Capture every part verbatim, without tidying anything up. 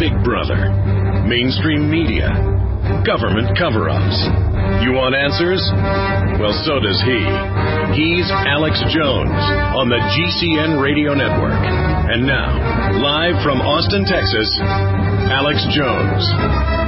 Big Brother, mainstream media, government cover-ups. You want answers? Well, so does he. He's Alex Jones on the G C N Radio Network. And now, live from Austin, Texas, Alex Jones.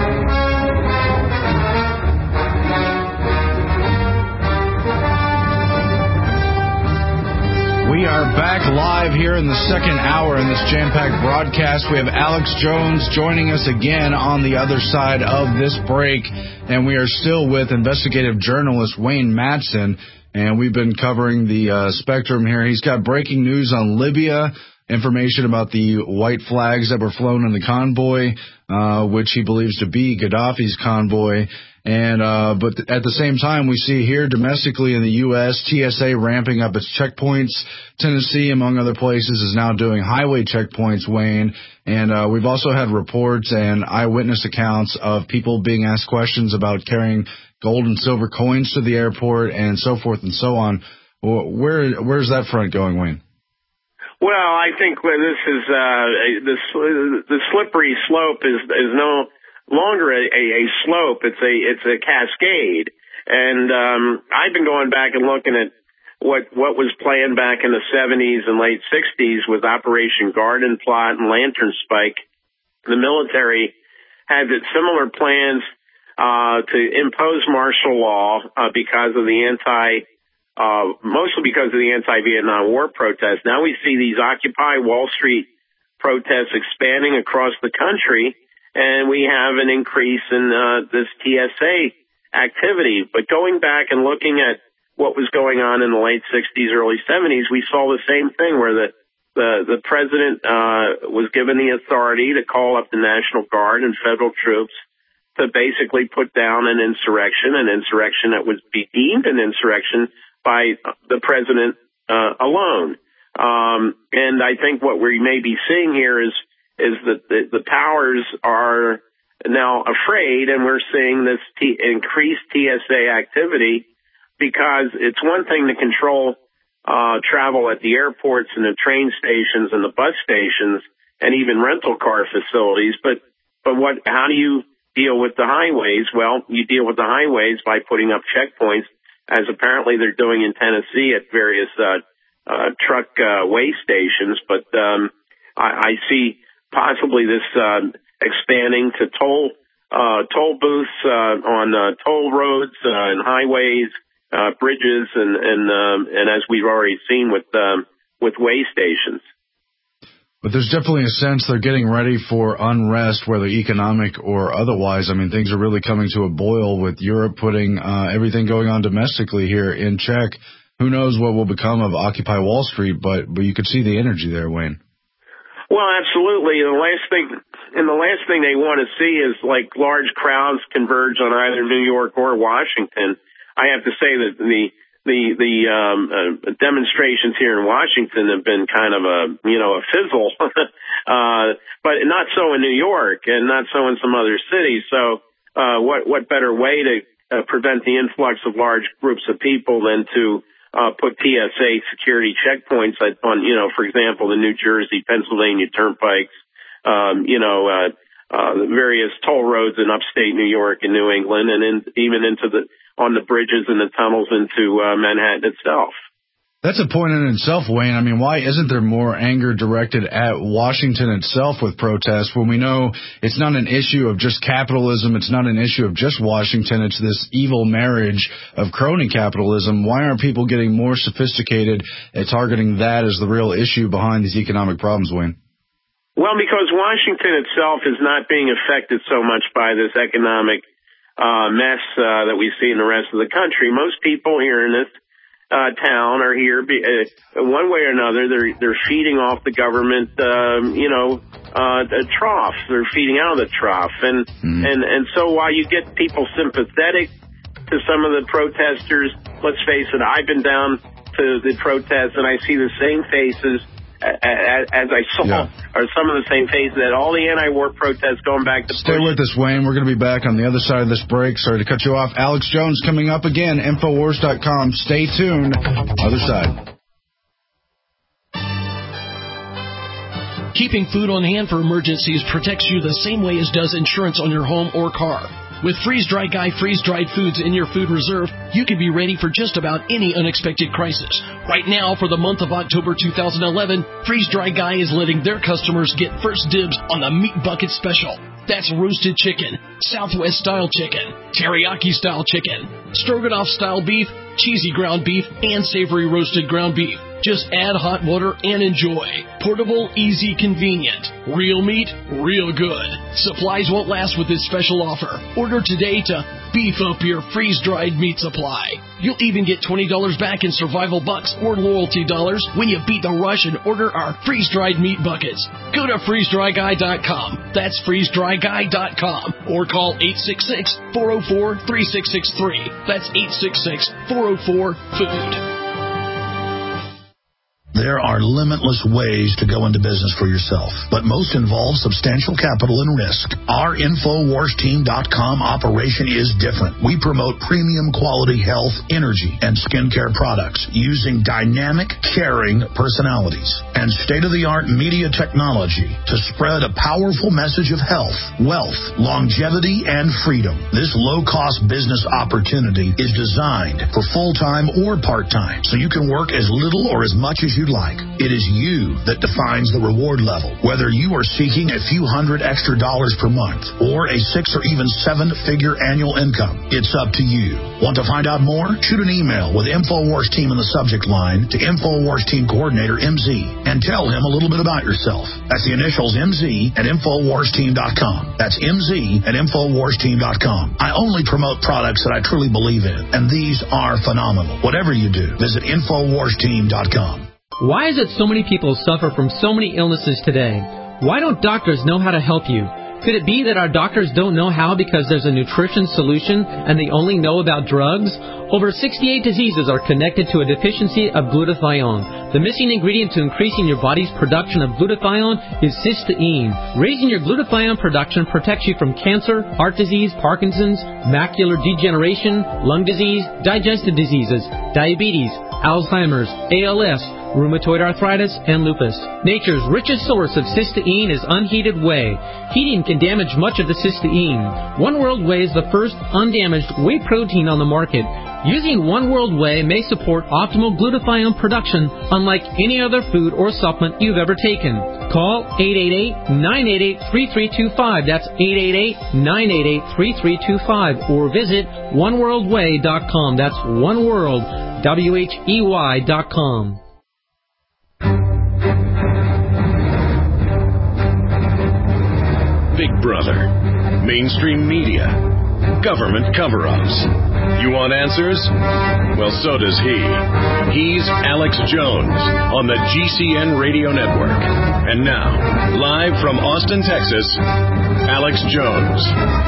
We are back live here in the second hour in this jam-packed broadcast. We have Alex Jones joining us again on the other side of this break, and we are still with investigative journalist Wayne Madsen, and we've been covering the uh, spectrum here. He's got breaking news on Libya, information about the white flags that were flown in the convoy, uh, which he believes to be Gaddafi's convoy. And uh, but at the same time, we see here domestically in the U S, T S A ramping up its checkpoints. Tennessee, among other places, is now doing highway checkpoints, Wayne. And uh, we've also had reports and eyewitness accounts of people being asked questions about carrying gold and silver coins to the airport and so forth and so on. Where Where's that front going, Wayne? Well, I think this is uh, the the slippery slope is is no longer a, a, a slope. It's a it's a cascade, and um, I've been going back and looking at what what was planned back in the seventies and late sixties with Operation Garden Plot and Lantern Spike. The military had similar plans uh, to impose martial law uh, because of the anti. Uh, mostly because of the anti-Vietnam War protests. Now we see these Occupy Wall Street protests expanding across the country, and we have an increase in uh, this T S A activity. But going back and looking at what was going on in the late sixties, early seventies, we saw the same thing where the the, the president uh, was given the authority to call up the National Guard and federal troops to basically put down an insurrection, an insurrection that would be deemed an insurrection by the president uh, alone. Um, and I think what we may be seeing here is is that the, the powers are now afraid, and we're seeing this t- increased T S A activity because it's one thing to control uh, travel at the airports and the train stations and the bus stations and even rental car facilities, but but what? How do you deal with the highways? Well, you deal with the highways by putting up checkpoints, as apparently they're doing in Tennessee at various uh, uh, truck uh, weigh stations. But um, I, I see possibly this uh, expanding to toll uh, toll booths uh, on uh, toll roads uh, and highways, uh, bridges, and and um, and as we've already seen with um, with weigh stations. But there's definitely a sense they're getting ready for unrest, whether economic or otherwise. I mean, things are really coming to a boil with Europe putting uh, everything going on domestically here in check. Who knows what will become of Occupy Wall Street, but, but you could see the energy there, Wayne. Well, absolutely. The last thing, and the last thing they want to see is like large crowds converge on either New York or Washington. I have to say that the The the um, uh, demonstrations here in Washington have been kind of a you know a fizzle, uh, but not so in New York and not so in some other cities. So uh, what what better way to uh, prevent the influx of large groups of people than to uh, put T S A security checkpoints on you know for example the New Jersey, Pennsylvania turnpikes, um, you know uh, uh, various toll roads in upstate New York and New England, and in, even into the on the bridges and the tunnels into uh, Manhattan itself. That's a point in itself, Wayne. I mean, why isn't there more anger directed at Washington itself with protests when we know it's not an issue of just capitalism, it's not an issue of just Washington, it's this evil marriage of crony capitalism? Why aren't people getting more sophisticated at targeting that as the real issue behind these economic problems, Wayne? Well, because Washington itself is not being affected so much by this economic Uh, mess uh, that we see in the rest of the country. Most people here in this uh, town are here be, uh, one way or another. They're they're feeding off the government, um, you know, uh, a trough. They're feeding out of the trough, and mm. and and so while you get people sympathetic to some of the protesters, let's face it, I've been down to the protests and I see the same faces as I saw, yeah. or some of the same faces at all the anti-war protests going back to Stay push. with us, Wayne. We're going to be back on the other side of this break. Sorry to cut you off. Alex Jones coming up again, Infowars dot com. Stay tuned. Other side. Keeping food on hand for emergencies protects you the same way as does insurance on your home or car. With Freeze Dry Guy freeze-dried foods in your food reserve, you can be ready for just about any unexpected crisis. Right now, for the month of October two thousand eleven, Freeze Dry Guy is letting their customers get first dibs on the Meat Bucket Special. That's roasted chicken, Southwest-style chicken, teriyaki-style chicken, stroganoff-style beef, cheesy ground beef, and savory roasted ground beef. Just add hot water and enjoy. Portable, easy, convenient. Real meat, real good. Supplies won't last with this special offer. Order today to beef up your freeze-dried meat supply. You'll even get twenty dollars back in survival bucks or loyalty dollars when you beat the rush and order our freeze-dried meat buckets. Go to freeze dry guy dot com. That's freeze dry guy dot com. Or call eight six six, four oh four, three six six three. That's eight six six, four oh four, food. There are limitless ways to go into business for yourself, but most involve substantial capital and risk. Our Infowars Team dot com operation is different. We promote premium quality health, energy, and skincare products using dynamic, caring personalities and state-of-the-art media technology to spread a powerful message of health, wealth, longevity, and freedom. This low-cost business opportunity is designed for full-time or part-time, so you can work as little or as much as you'd like. It is you that defines the reward level. Whether you are seeking a few hundred extra dollars per month or a six or even seven-figure annual income, it's up to you. Want to find out more? Shoot an email with Infowars Team in the subject line to Infowars Team Coordinator M Z and tell him a little bit about yourself. That's the initials M Z at Infowars Team dot com. That's M Z at Infowars Team dot com. I only promote products that I truly believe in, and these are phenomenal. Whatever you do, visit Infowars Team dot com. Why is it so many people suffer from so many illnesses today? Why don't doctors know how to help you? Could it be that our doctors don't know how because there's a nutrition solution and they only know about drugs? Over sixty-eight diseases are connected to a deficiency of glutathione. The missing ingredient to increasing your body's production of glutathione is cysteine. Raising your glutathione production protects you from cancer, heart disease, Parkinson's, macular degeneration, lung disease, digestive diseases, diabetes, Alzheimer's, A L S, rheumatoid arthritis, and lupus. Nature's richest source of cysteine is unheated whey. Heating can damage much of the cysteine. One World Whey is the first undamaged whey protein on the market. Using One World Whey may support optimal glutathione production unlike any other food or supplement you've ever taken. Call eight eight eight, nine eight eight, three three two five. That's eight eight eight, nine eight eight, three three two five. Or visit one world way dot com. That's one world, W H E Y dot com. Big Brother, mainstream media, government cover-ups. You want answers? Well, so does he. He's Alex Jones on the G C N Radio Network. And now, live from Austin, Texas, Alex Jones.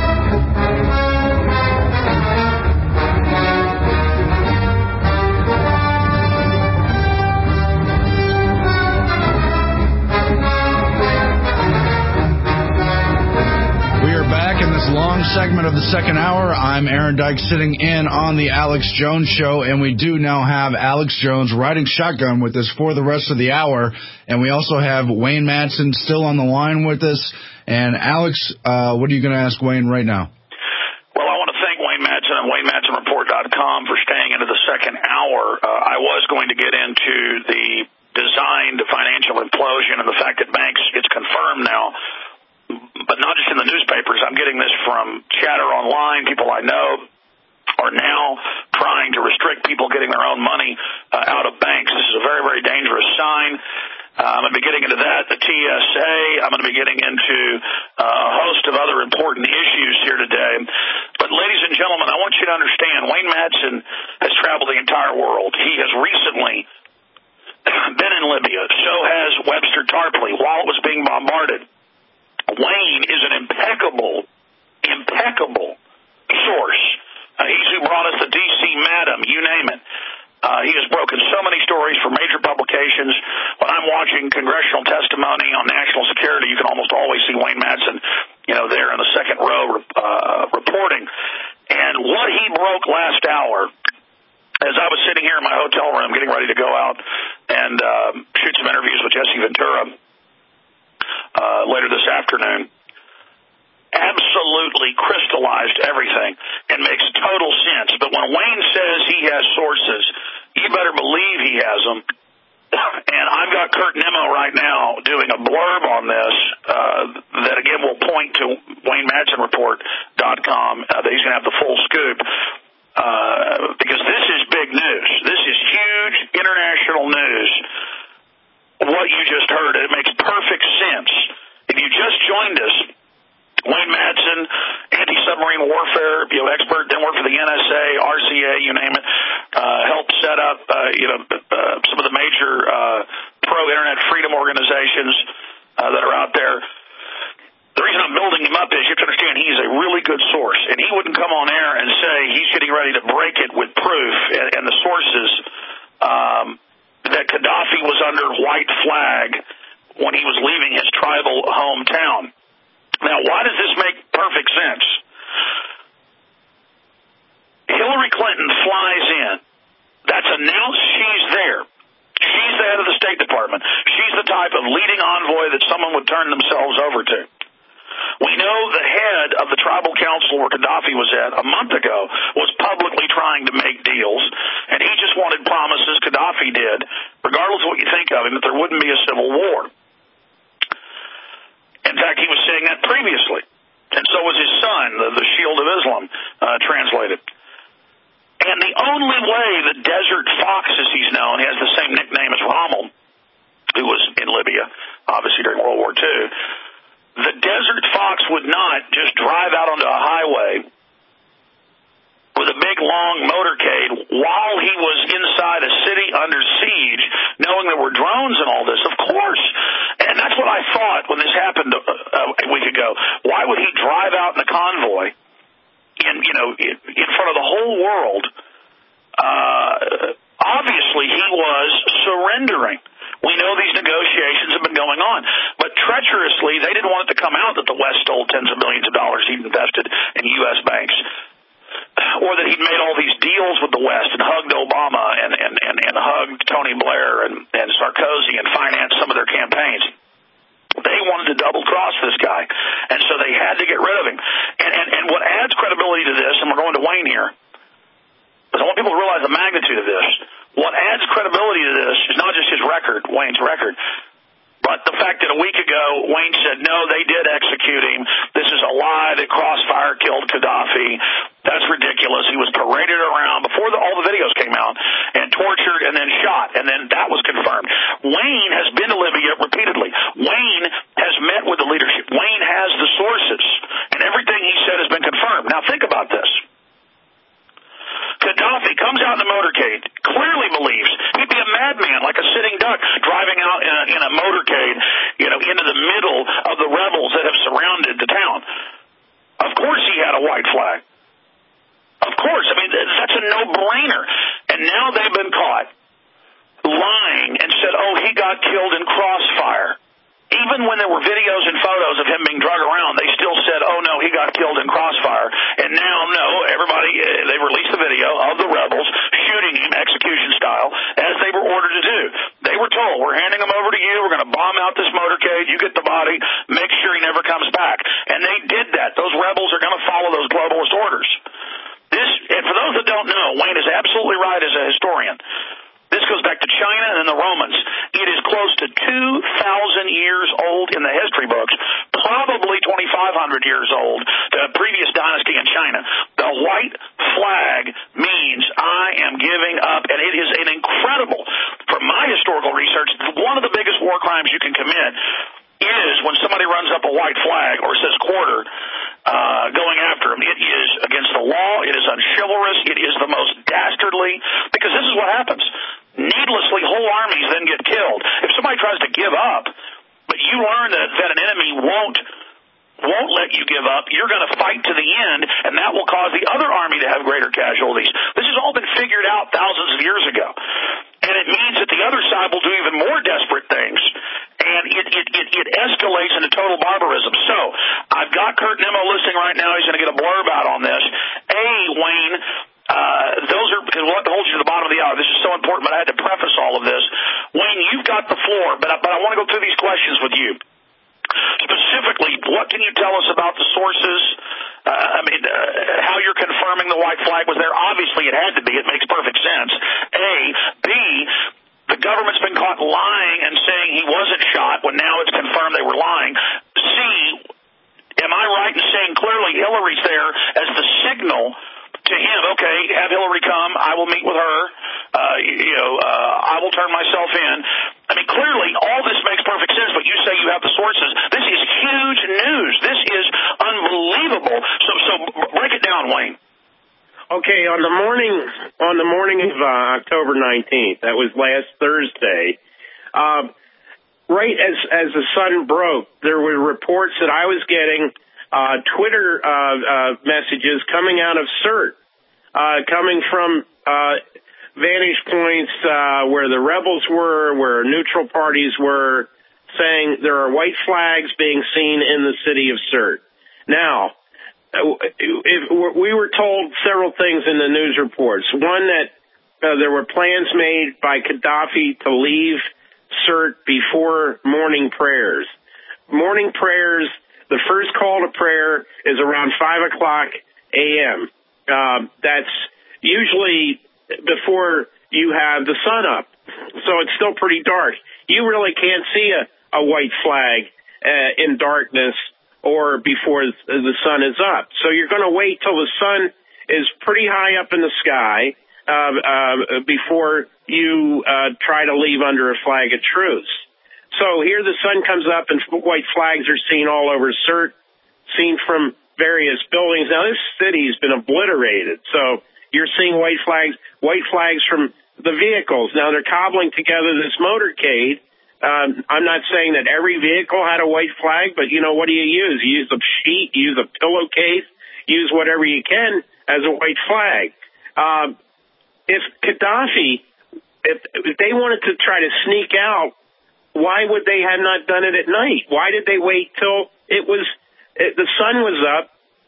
Long segment of the second hour. I'm Aaron Dyke sitting in on the Alex Jones Show, and we do now have Alex Jones riding shotgun with us for the rest of the hour. And we also have Wayne Madsen still on the line with us. And Alex, uh, what are you going to ask Wayne right now? Well, I want to thank Wayne Madsen and Wayne Madsen Report dot com for staying into the second hour. Uh, I was going to get into the designed financial implosion and the fact that banks, it's confirmed now, but not just in the newspapers. I'm getting this from chatter online. People I know are now trying to restrict people getting their own money uh, out of banks. This is a very, very dangerous sign. Uh, I'm going to be getting into that, the T S A. I'm going to be getting into uh, a host of other important issues here today. But ladies and gentlemen, I want you to understand, Wayne Madsen has traveled the entire world. He has recently been in Libya. So has Webster Tarpley while it was being bombarded. Wayne is an impeccable, impeccable source. Uh, he's who brought us the D C Madam, you name it. Uh, he has broken so many stories for major publications. When I'm watching congressional testimony on national security, you can almost always see Wayne Madsen, you know, there in the second row uh, reporting. And what he broke last hour, as I was sitting here in my hotel room getting ready to go out and uh, shoot some interviews with Jesse Ventura, uh, later this afternoon, absolutely crystallized everything and makes total sense. But when Wayne says he has sources, you better believe he has them. And I've got Kurt Nimmo right now doing a blurb on this uh, that, again, will point to Wayne Madsen Report dot com uh, that he's going to have the full scoop uh, because this is big news. This is huge international news, what you just heard. It makes perfect sense. If you just joined us, Wayne Madsen, anti-submarine warfare, you know, expert, then worked for the N S A, R C A, you name it, uh, helped set up, uh, you know, uh, some of the major uh, pro-internet freedom organizations uh, that are out there. The reason I'm building him up is you have to understand he's a really good source, and he wouldn't come on air and say he's getting ready to break it with proof and, and the sources um, that Gaddafi was under white flag when he was leaving his tribal hometown. Now, why does this make perfect sense? Hillary Clinton flies in. That's announced she's there. She's the head of the State Department. She's the type of leading envoy that someone would turn themselves over to. We know the head of the tribal council where Gaddafi was at a month ago was publicly trying to make deals, and he just wanted promises, Gaddafi did, regardless of what you think of him, that there wouldn't be a civil war. In fact, he was saying that previously, and so was his son, the, the Shield of Islam, uh, translated. And the only way the Desert Fox, as he's known, he has the same nickname as Rommel, who was in Libya, obviously during World War Two, the Desert Fox would not just drive out onto a highway with a big, long motorcade while he was inside a city under siege, knowing there were drones and all this. Of course. And that's what I thought when this happened a, a week ago. Why would he drive out in a convoy in, you know, in, in front of the whole world? Uh, obviously, he was surrendering. We know these negotiations have been going on. But treacherously, they didn't want it to come out that the West stole tens of millions of dollars he'd invested in U S banks, or that he'd made all these deals with the West and hugged Obama and, and, and, and hugged Tony Blair and, and Sarkozy and financed some of their campaigns. They wanted to double-cross this guy, and so they had to get rid of him. And, and, and what adds credibility to this, and we're going to Wayne here, because I want people to realize the magnitude of this, what adds credibility to this is not just his record, Wayne's record, but the fact that a week ago Wayne said, no, they did execute him. This is a lie that Crossfire killed Gaddafi. That's ridiculous. He was paraded around before the, all the videos came out and tortured and then shot, and then that was confirmed. Wayne has been to Libya repeatedly. Wayne has met with the leadership. Wayne has the sources, and everything he said has been confirmed. Now think about this. Gaddafi comes out in a motorcade, clearly believes he'd be a madman, like a sitting duck, driving out in a, in a motorcade, you know, into the middle of the rebels that have surrounded the town. Of course he had a white flag. Of course. I mean, that's a no-brainer. And now they've been caught lying and said, oh, he got killed in Crossfire. Even when there were videos and photos of him being dragged around, they still said, oh, no, he got killed in Crossfire. And now, no, everybody, uh, they released the video of the rebels shooting him execution style, as they were ordered to do. They were told, we're handing him over to you, we're going to bomb out this motorcade, you get the body, make sure he never comes back. And they did that. Those rebels are going to follow those globalist orders. This, and for those that don't know, Wayne is absolutely right as a historian. This goes back to China and the Romans. It is close to two thousand years old in the history books, probably twenty-five hundred years old, the previous dynasty in China. The white flag means I am giving up, and it is an incredible, from my historical research, one of the biggest war crimes you can commit is when somebody runs up a white flag or says quarter, uh, going after him. It is against the law. It is unchivalrous. It is the most dastardly, because this is what happens. Needlessly, whole armies then get killed. If somebody tries to give up, but you learn that, that an enemy won't won't let you give up, you're going to fight to the end, and that will cause the other army to have greater casualties. This has all been figured out thousands of years ago. And it means that the other side will do even more desperate things, and it, it, it, it escalates into total barbarism. So I've got Kurt Nimmo listening right now. He's going to get a blurb out on this. A, Wayne, uh, those are, because we'll have to hold you to the bottom of the hour. This is so important, but I had to preface all of this. Wayne, you've got the floor, but I, but I want to go through these questions with you. Specifically, what can you tell us about the sources? Uh, I mean, uh, how you're confirming the white flag was there? Obviously, it had to be. It makes perfect sense. A. B. The government's been caught lying and saying he wasn't shot when now it's confirmed they were lying. C. Am I right in saying clearly Hillary's there as the signal to him, okay, have Hillary come, I will meet with her, uh, you know, uh, I will turn myself in. I mean, clearly, all this makes perfect sense, but you say you have the sources. This is huge news. This is unbelievable. So, so break it down, Wayne. Okay, on the morning, on the morning of uh, October nineteenth, that was last Thursday, uh, right as, as the sun broke, there were reports that I was getting Uh, Twitter uh, uh, messages coming out of CERT, uh, coming from uh, vantage points uh, where the rebels were, where neutral parties were, saying there are white flags being seen in the city of CERT. Now, if we were told several things in the news reports. One, that uh, there were plans made by Gaddafi to leave CERT before morning prayers. Morning prayers. The first call to prayer is around five o'clock a.m. Uh, that's usually before you have the sun up, so it's still pretty dark. You really can't see a, a white flag uh, in darkness or before the sun is up. So you're going to wait till the sun is pretty high up in the sky uh, uh, before you uh, try to leave under a flag of truce. So here the sun comes up and white flags are seen all over CERT, seen from various buildings. Now, this city's been obliterated, so you're seeing white flags, white flags from the vehicles. Now, they're cobbling together this motorcade. Um, I'm not saying that every vehicle had a white flag, but, you know, what do you use? You use a sheet, you use a pillowcase, use whatever you can as a white flag. Um, if Gaddafi, if, if they wanted to try to sneak out, why would they have not done it at night? Why did they wait till it was it, the sun was up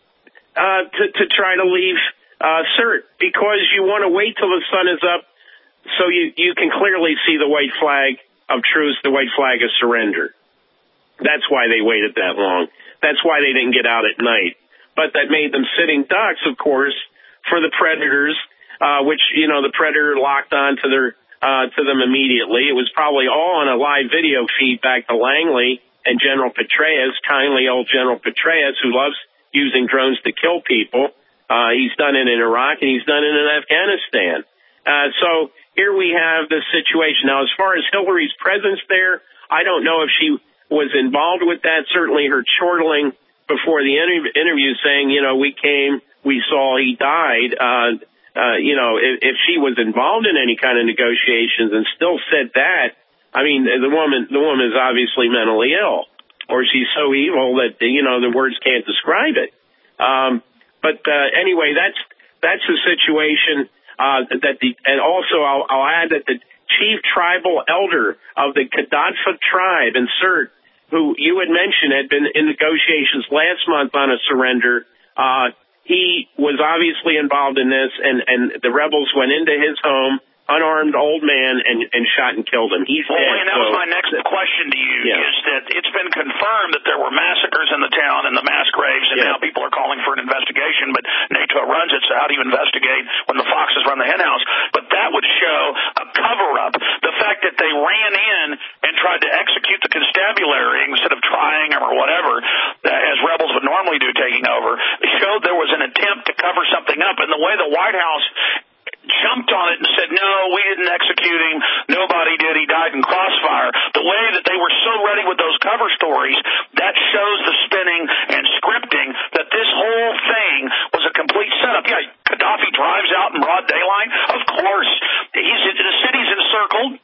uh, to, to try to leave uh, CERT? Because you want to wait till the sun is up so you, you can clearly see the white flag of truce, the white flag of surrender. That's why they waited that long. That's why they didn't get out at night. But that made them sitting ducks, of course, for the predators, uh, which, you know, the predator locked on to their Uh, to them immediately. It was probably all on a live video feed back to Langley and General Petraeus, kindly old General Petraeus, who loves using drones to kill people. Uh, he's done it in Iraq and he's done it in Afghanistan. Uh, so here we have this situation. Now, as far as Hillary's presence there, I don't know if she was involved with that. Certainly her chortling before the inter- interview saying, you know, we came, we saw, he died. Uh, Uh, you know, if, if she was involved in any kind of negotiations and still said that, I mean, the woman, the woman is obviously mentally ill, or she's so evil that, you know, the words can't describe it. Um, but, uh, anyway, that's, that's the situation, uh, that the, and also I'll, I'll add that the chief tribal elder of the Kaddatfa tribe in CERT, who you had mentioned had been in negotiations last month on a surrender, uh, he was obviously involved in this, and, and the rebels went into his home, unarmed old man, and, and shot and killed him. He's well, dead. And that so, was my next question to you, yeah. is that it's been confirmed that there were massacres in the town and the mass graves, and yeah. now people are calling for an investigation, but NATO runs it, so how do you investigate when the foxes run the hen house? But that would show a cover-up. The fact that they ran in and tried to execute the constabulary instead of trying them or whatever, as rebels would normally do taking over, showed there was an attempt to cover something up. And the way the White House jumped on it and said, no, we didn't execute him, nobody did, he died in crossfire. The way that they were so ready with those cover stories, that shows the spinning and scripting that this whole thing was a complete setup. Yeah, Gaddafi drives out in broad daylight. Of course, he's the city's encircled.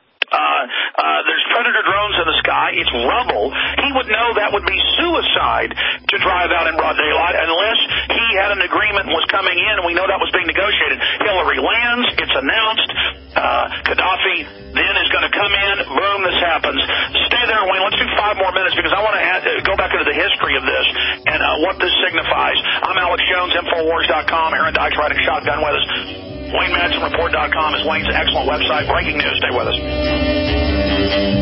Uh, uh, there's Predator drones in the sky. It's rubble. He would know that would be suicide to drive out in broad daylight unless he had an agreement and was coming in, and we know that was being negotiated. Hillary lands. It's announced. Uh, Gaddafi then is going to come in. Boom, this happens. Stay there, Wayne. Let's do five more minutes because I want to add, uh, go back into the history of this and uh, what this signifies. I'm Alex Jones, Infowars dot com. Aaron Dykes riding shotgun with us. Wayne Madsen Report dot com is Wayne's excellent website. Breaking news. Stay with us.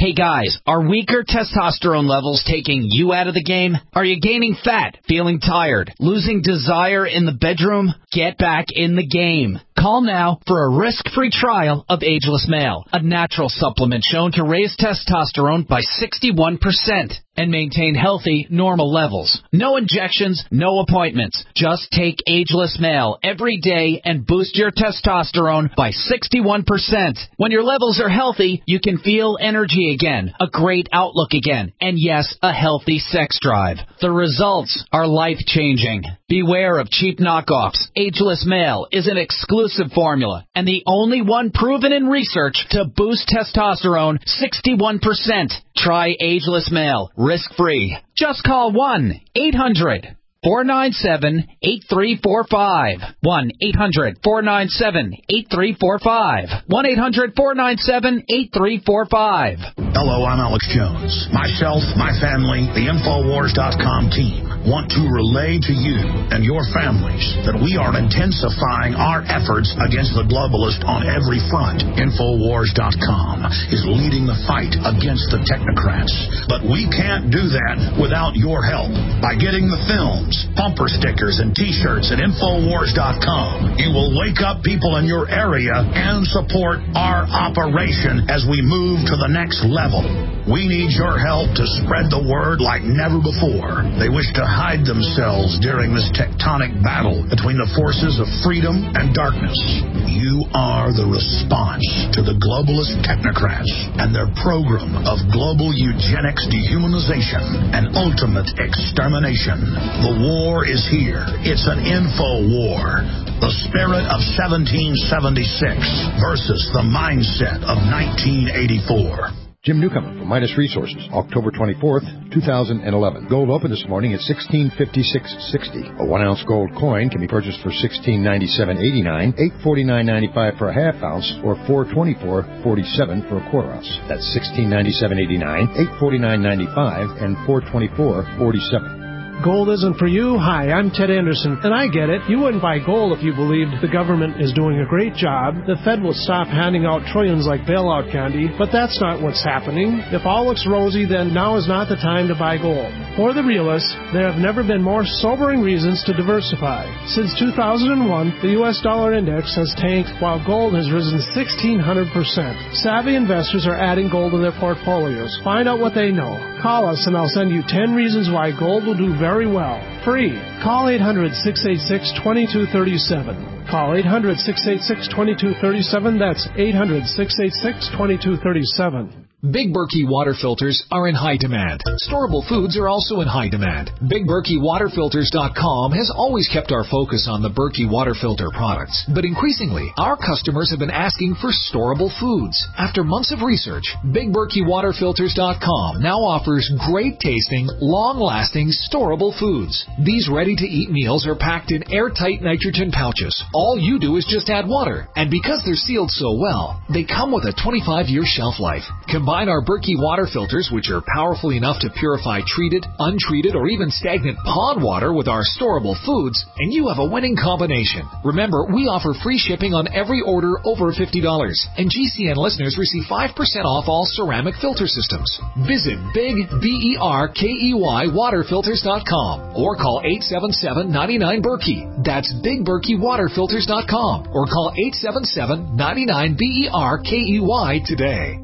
Hey guys, are weaker testosterone levels taking you out of the game? Are you gaining fat, feeling tired, losing desire in the bedroom? Get back in the game. Call now for a risk-free trial of Ageless Male, a natural supplement shown to raise testosterone by sixty-one percent and maintain healthy, normal levels. No injections, no appointments. Just take Ageless Male every day and boost your testosterone by sixty-one percent. When your levels are healthy, you can feel energy again, a great outlook again, and yes, a healthy sex drive. The results are life-changing. Beware of cheap knockoffs. Ageless Male is an exclusive formula and the only one proven in research to boost testosterone sixty-one percent. Try Ageless Male, risk-free. Just call one eight hundred four nine seven eight three four five. one eight hundred four nine seven eight three four five. one eight hundred four nine seven eight three four five. Hello, I'm Alex Jones. Myself, my family, the Infowars dot com team want to relay to you and your families that we are intensifying our efforts against the globalist on every front. Infowars dot com is leading the fight against the technocrats. But we can't do that without your help. By getting the films, bumper stickers, and T-shirts at Infowars dot com, you will wake up people in your area and support our operation as we move to the next level. We need your help to spread the word like never before. They wish to hide themselves during this tectonic battle between the forces of freedom and darkness. You are the response to the globalist technocrats and their program of global eugenics, dehumanization, and ultimate extermination. The war is here. It's an info war. The spirit of seventeen seventy-six versus the mindset of nineteen eighty-four. Jim Newcomer from Midas Resources, October twenty-fourth, two thousand eleven. Gold opened this morning at sixteen fifty-six sixty. A one-ounce gold coin can be purchased for sixteen ninety-seven eighty-nine, eight forty-nine ninety-five for a half ounce, or four twenty-four forty-seven for a quarter ounce. That's sixteen ninety-seven eighty-nine, eight forty-nine ninety-five, and four twenty-four forty-seven. Gold isn't for you? Hi, I'm Ted Anderson, and I get it. You wouldn't buy gold if you believed the government is doing a great job. The Fed will stop handing out trillions like bailout candy, but that's not what's happening. If all looks rosy, then now is not the time to buy gold. For the realists, there have never been more sobering reasons to diversify. Since two thousand one, the U S dollar index has tanked while gold has risen sixteen hundred percent. Savvy investors are adding gold to their portfolios. Find out what they know. Call us and I'll send you ten reasons why gold will do very well. Free. Call eight hundred six eight six two two three seven. Call eight hundred six eight six two two three seven. That's eight hundred six eight six two two three seven. Big Berkey water filters are in high demand. Storable foods are also in high demand. Big Berkey Water Filters dot com has always kept our focus on the Berkey water filter products. But increasingly, our customers have been asking for storable foods. After months of research, Big Berkey Water Filters dot com now offers great tasting, long-lasting, storable foods. These ready-to-eat meals are packed in airtight nitrogen pouches. All you do is just add water. And because they're sealed so well, they come with a twenty-five year shelf life. Combine our Berkey water filters, which are powerful enough to purify treated, untreated, or even stagnant pond water with our storable foods, and you have a winning combination. Remember, we offer free shipping on every order over fifty dollars, and G C N listeners receive five percent off all ceramic filter systems. Visit Big B E R K E Y Water Filters dot com or call eight seven seven, nine nine, Berkey. That's Big Berkey Water Filters dot com or call eight seven seven, nine nine, B E R K E Y today.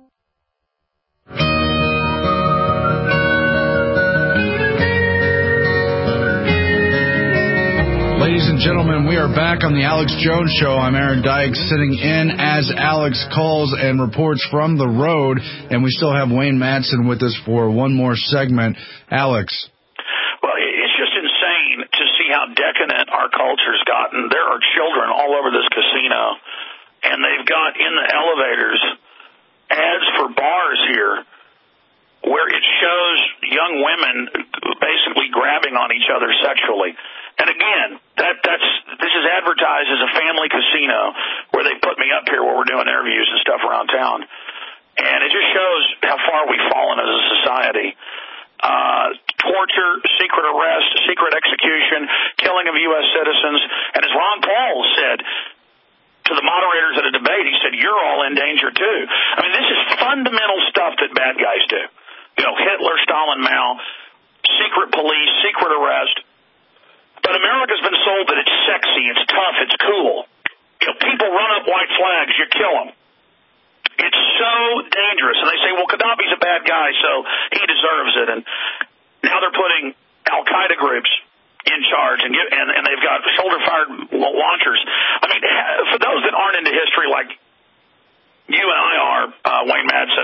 Ladies and gentlemen, we are back on the Alex Jones Show. I'm Aaron Dykes, sitting in as Alex calls and reports from the road, and we still have Wayne Madsen with us for one more segment. Alex. Well, it's just insane to see how decadent our culture's gotten. There are children all over this casino, and they've got in the elevators ads for bars here where it shows young women basically grabbing on each other sexually. And again, that that's this is advertised as a family casino where they put me up here where we're doing interviews and stuff around town. And it just shows how far we've fallen as a society. Uh, torture, secret arrest, secret execution, killing of U S citizens. And as Ron Paul said, to the moderators at a debate, he said, you're all in danger too. I mean, this is fundamental stuff that bad guys do. You know, Hitler, Stalin, Mao, secret police, secret arrest. But America's been sold that it's sexy, it's tough, it's cool. You know, people run up white flags, you kill them. It's so dangerous. And they say, well, Gaddafi's a bad guy, so he deserves it. And now they're putting Al-Qaeda groups in charge, and, get, and, and they've got shoulder-fired launchers. I mean, for those that aren't into history like you and I are, uh, Wayne Madsen,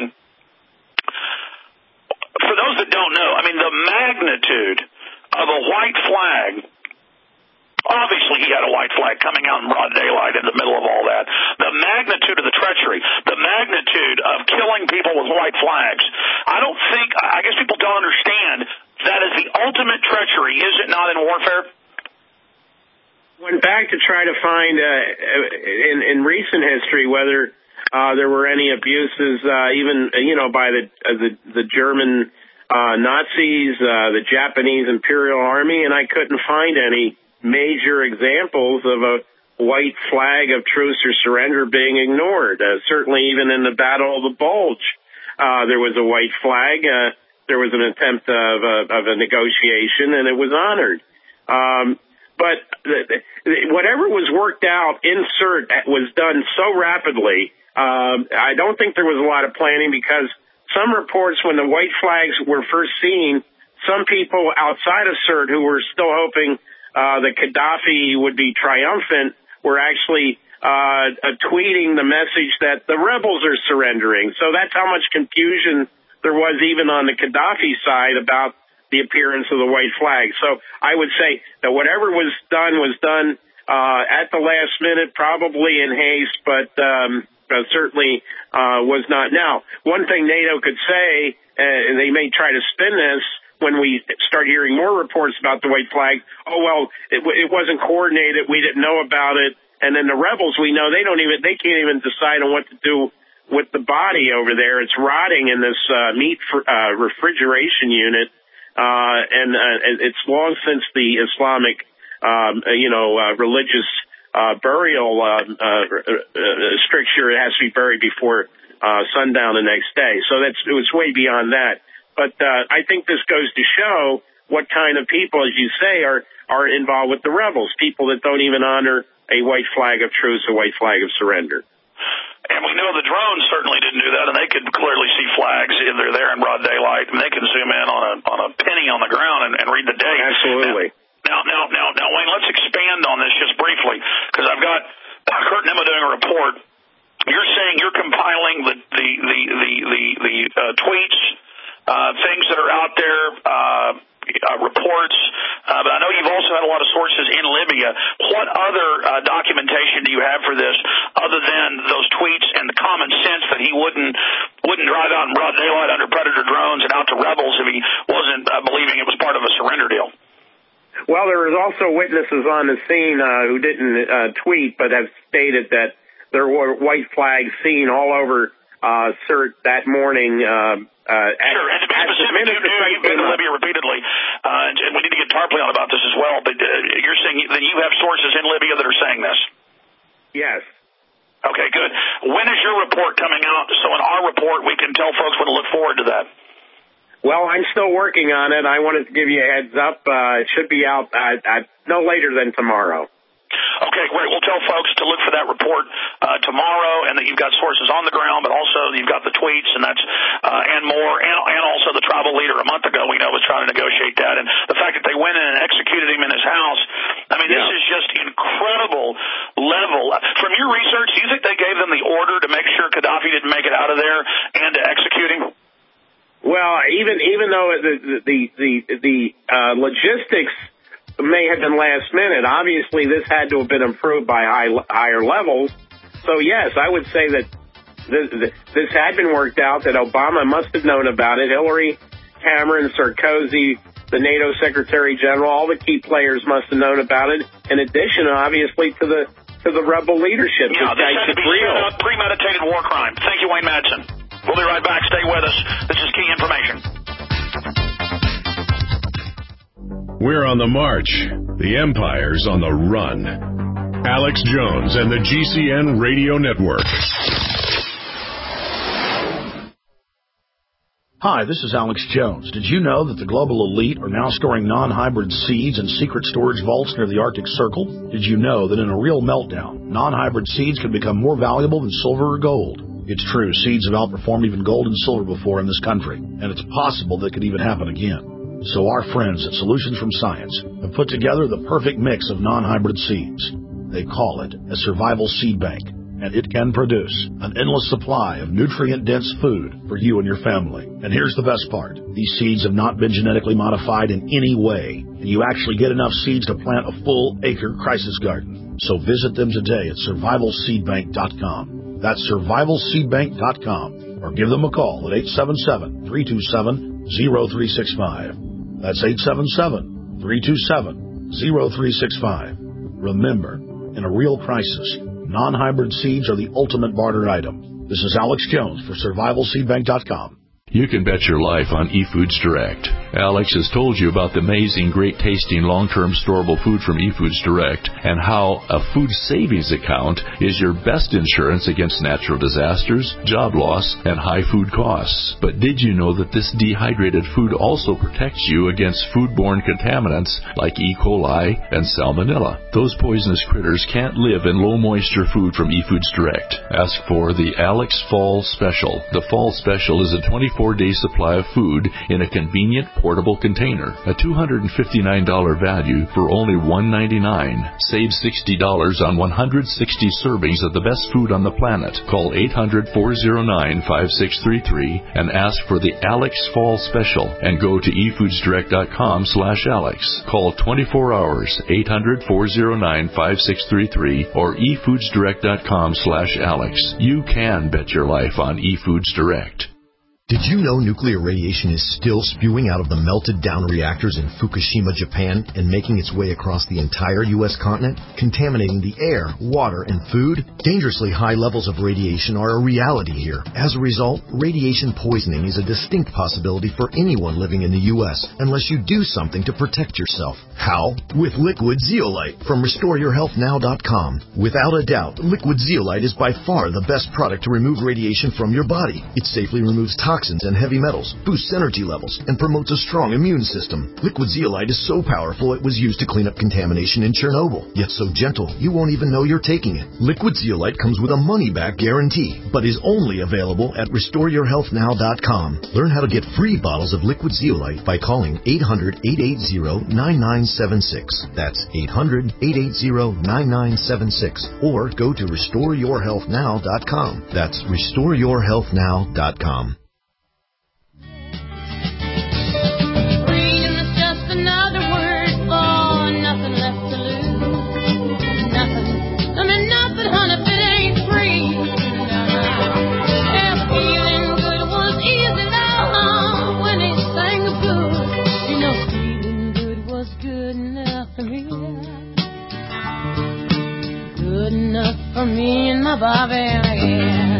for those that don't know, I mean, the magnitude of a white flag, obviously he had a white flag coming out in broad daylight in the middle of all that. The magnitude of the treachery, the magnitude of killing people with white flags. I don't think, I guess people don't understand that is the ultimate treachery, is it not, in warfare? Went back to try to find, uh, in, in recent history, whether uh, there were any abuses, uh, even, you know, by the uh, the, the German uh, Nazis, uh, the Japanese Imperial Army, and I couldn't find any major examples of a white flag of truce or surrender being ignored. Uh, certainly even in the Battle of the Bulge, uh, there was a white flag. Uh, there was an attempt of a, of a negotiation, and it was honored. Um, but the, the, whatever was worked out in CERT was done so rapidly. Um, I don't think there was a lot of planning, because some reports, when the white flags were first seen, some people outside of CERT who were still hoping Uh, that Gaddafi would be triumphant were actually uh, uh, tweeting the message that the rebels are surrendering. So that's how much confusion there was even on the Gaddafi side about the appearance of the white flag. So I would say that whatever was done was done uh, at the last minute, probably in haste, but um, uh, certainly uh, was not. Now, one thing NATO could say, uh, and they may try to spin this, when we start hearing more reports about the white flag, oh, well, it, it wasn't coordinated, we didn't know about it. And then the rebels, we know they don't even, they can't even decide on what to do with the body over there. It's rotting in this uh, meat fr- uh, refrigeration unit. Uh, and uh, it's long since the Islamic, um, you know, uh, religious uh, burial uh, uh, uh, stricture. It has to be buried before uh, sundown the next day. So that's, it was way beyond that. But uh, I think this goes to show what kind of people, as you say, are, are involved with the rebels, people that don't even honor a white flag of truce, a white flag of surrender. And we know the drones certainly didn't do that, and they could clearly see flags if they're there in broad daylight, and they can zoom in on a on a penny on the ground and, and read the date. Absolutely. Now, now, now, now, Wayne, let's expand on this just briefly, because I've got Kurt Nimmo doing a report. You're saying you're compiling the the the the the, the uh, tweets. Uh, things that are out there, uh, uh, reports, uh, but I know you've also had a lot of sources in Libya. What other uh, documentation do you have for this, other than those tweets and the common sense that he wouldn't wouldn't drive out in broad daylight under Predator drones and out to rebels if he wasn't uh, believing it was part of a surrender deal? Well, there was also witnesses on the scene uh, who didn't uh, tweet, but have stated that there were white flags seen all over uh, CERT that morning. Uh, Uh, sure, and to be specific, you, you've been to Libya repeatedly, uh, and we need to get Tarpley on about this as well, but uh, you're saying that you have sources in Libya that are saying this? Yes. Okay, good. When is your report coming out, so in our report we can tell folks when to look forward to that? Well, I'm still working on it. I wanted to give you a heads up. Uh, it should be out uh, uh, no later than tomorrow. Okay, great. We'll tell folks to look for that report uh, tomorrow, and that you've got sources on the ground, but also you've got the tweets, and that's uh, and more, and, and also the tribal leader a month ago we know was trying to negotiate that, and the fact that they went in and executed him in his house. I mean, yeah. This is just incredible level. From your research, do you think they gave them the order to make sure Gaddafi didn't make it out of there and to execute him? Well, even even though the the the, the uh, logistics may have been last minute, obviously this had to have been improved by high, higher levels. So yes, I would say that this, this had been worked out, that Obama must have known about it. Hillary, Cameron, Sarkozy, the NATO Secretary General, all the key players must have known about it. In addition, obviously, to the to the rebel leadership. Yeah, this had to be a premeditated war crime. Thank you, Wayne Madsen. We'll be right back. Stay with us. This is key information. We're on the march. The empire's on the run. Alex Jones and the G C N Radio Network. Hi, this is Alex Jones. Did you know that the global elite are now storing non-hybrid seeds in secret storage vaults near the Arctic Circle? Did you know that in a real meltdown, non-hybrid seeds can become more valuable than silver or gold? It's true, seeds have outperformed even gold and silver before in this country, and it's possible that could even happen again. So our friends at Solutions from Science have put together the perfect mix of non-hybrid seeds. They call it a survival seed bank, and it can produce an endless supply of nutrient-dense food for you and your family. And here's the best part. These seeds have not been genetically modified in any way, and you actually get enough seeds to plant a full-acre crisis garden. So visit them today at survival seed bank dot com. That's survival seed bank dot com, or give them a call at eight seven seven, three two seven, zero three six five. That's eight seven seven, three two seven, zero three six five. Remember, in a real crisis, non-hybrid seeds are the ultimate barter item. This is Alex Jones for survival seed bank dot com. You can bet your life on eFoods Direct. Alex has told you about the amazing, great-tasting, long-term storable food from eFoods Direct and how a food savings account is your best insurance against natural disasters, job loss, and high food costs. But did you know that this dehydrated food also protects you against foodborne contaminants like E. coli and salmonella? Those poisonous critters can't live in low-moisture food from eFoods Direct. Ask for the Alex Fall Special. The Fall Special is a twenty-four day supply of food in a convenient portable container. A two hundred fifty-nine dollars value for only one hundred ninety-nine dollars. Save sixty dollars on one hundred sixty servings of the best food on the planet. Call eight hundred, four oh nine, five six three three and ask for the Alex Fall Special and go to e foods direct dot com slash Alex. Call twenty-four hours, eight hundred, four oh nine, five six three three or e foods direct dot com slash Alex. You can bet your life on eFoods Direct. Did you know nuclear radiation is still spewing out of the melted down reactors in Fukushima, Japan, and making its way across the entire U S continent, contaminating the air, water, and food? Dangerously high levels of radiation are a reality here. As a result, radiation poisoning is a distinct possibility for anyone living in the U S, unless you do something to protect yourself. How? With Liquid Zeolite from restore your health now dot com. Without a doubt, Liquid Zeolite is by far the best product to remove radiation from your body. It safely removes toxins toxins and heavy metals, boosts energy levels, and promotes a strong immune system. Liquid Zeolite is so powerful it was used to clean up contamination in Chernobyl, yet so gentle you won't even know you're taking it. Liquid Zeolite comes with a money-back guarantee, but is only available at restore your health now dot com. Learn how to get free bottles of Liquid Zeolite by calling eight hundred, eight eight zero, nine nine seven six. That's eight hundred, eight eight zero, nine nine seven six. Or go to restore your health now dot com. That's restore your health now dot com. Another word, oh, nothing left to lose. Nothing, I mean nothing, honey, if it ain't free. Yeah, feeling good was easy now when he sang the blues. You know, feeling good was good enough for me. Good enough for me and my Bobby, yeah.